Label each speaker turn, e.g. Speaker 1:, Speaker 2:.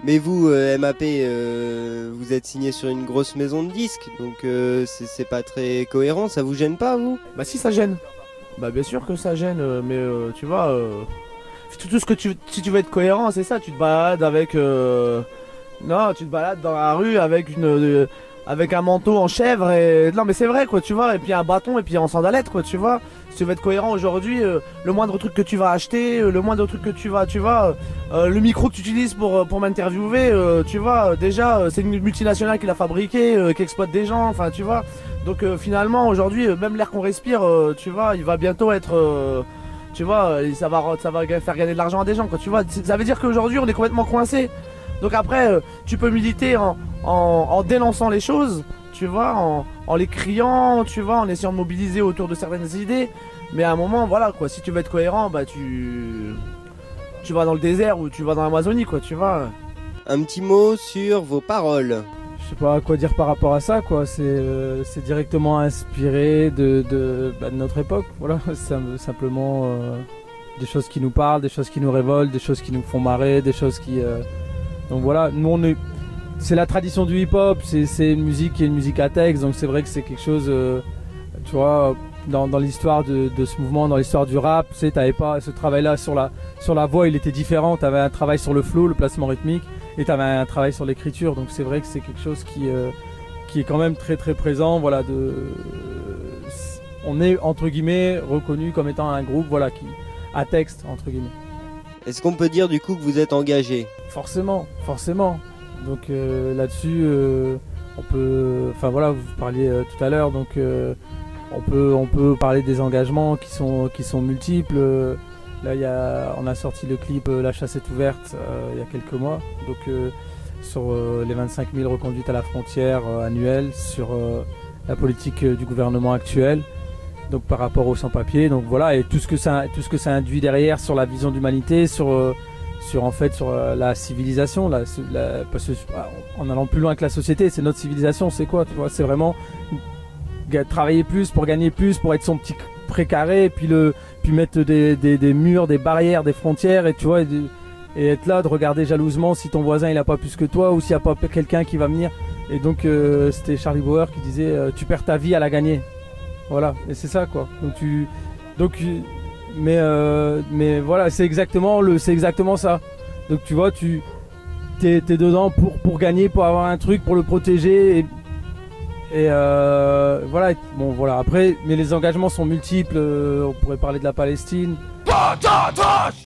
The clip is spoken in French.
Speaker 1: Mais vous, MAP, vous êtes signé sur une grosse maison de disques, donc c'est pas très cohérent, ça vous gêne pas, vous?
Speaker 2: Bah si, ça gêne. Bah bien sûr que ça gêne, mais tu vois, tout ce que si tu veux être cohérent, c'est ça, tu te balades avec... Non, tu te balades dans la rue avec avec un manteau en chèvre et... Non mais c'est vrai quoi, tu vois, et puis un bâton et puis en sandalettes quoi, tu vois. Si tu veux être cohérent aujourd'hui, le moindre truc que tu vas acheter, le moindre truc que tu vois, le micro que tu utilises pour m'interviewer, tu vois, déjà c'est une multinationale qui l'a fabriqué, qui exploite des gens, enfin tu vois. Donc finalement aujourd'hui, même l'air qu'on respire, tu vois, il va bientôt être... tu vois, ça va faire gagner de l'argent à des gens quoi, tu vois. Ça veut dire qu'aujourd'hui on est complètement coincé. Donc après, tu peux militer en dénonçant les choses, tu vois, en les criant, tu vois, en essayant de mobiliser autour de certaines idées. Mais à un moment, voilà, quoi, si tu veux être cohérent, bah tu vas dans le désert ou tu vas dans l'Amazonie, quoi, tu vois.
Speaker 1: Un petit mot sur vos paroles.
Speaker 3: Je sais pas quoi dire par rapport à ça, quoi. C'est directement inspiré de notre époque, voilà. C'est simplement des choses qui nous parlent, des choses qui nous révoltent, des choses qui nous font marrer, des choses qui... Donc voilà, nous c'est la tradition du hip-hop, c'est une musique qui est une musique à texte, donc c'est vrai que c'est quelque chose, tu vois, dans l'histoire de ce mouvement, dans l'histoire du rap, tu sais, t'avais pas ce travail-là sur la voix, il était différent, t'avais un travail sur le flow, le placement rythmique, et t'avais un travail sur l'écriture, donc c'est vrai que c'est quelque chose qui est quand même très très présent, voilà, on est entre guillemets reconnu comme étant un groupe, voilà, qui à texte entre guillemets.
Speaker 1: Est-ce qu'on peut dire du coup que vous êtes engagé?
Speaker 3: Forcément. Donc là-dessus, on peut, enfin voilà, vous parliez tout à l'heure, donc on peut parler des engagements qui sont multiples. Là, on a sorti le clip La chasse est ouverte il y a quelques mois, donc sur les 25 000 reconduites à la frontière annuelles, sur la politique du gouvernement actuel. Donc par rapport aux sans-papiers, donc voilà, et tout ce que ça induit derrière sur la vision d'humanité, sur la civilisation, parce que, en allant plus loin que la société, c'est notre civilisation, c'est quoi, tu vois, c'est vraiment travailler plus pour gagner plus, pour être son petit précaré, puis mettre des murs, des barrières, des frontières, et tu vois, et être là, de regarder jalousement si ton voisin il a pas plus que toi, ou s'il n'y a pas quelqu'un qui va venir. Et donc c'était Charlie Bauer qui disait tu perds ta vie à la gagner. Voilà, et c'est ça quoi. Mais voilà, c'est exactement ça. Donc tu vois, t'es dedans pour gagner, pour avoir un truc, pour le protéger. Et voilà, bon voilà. Après, mais les engagements sont multiples. On pourrait parler de la Palestine.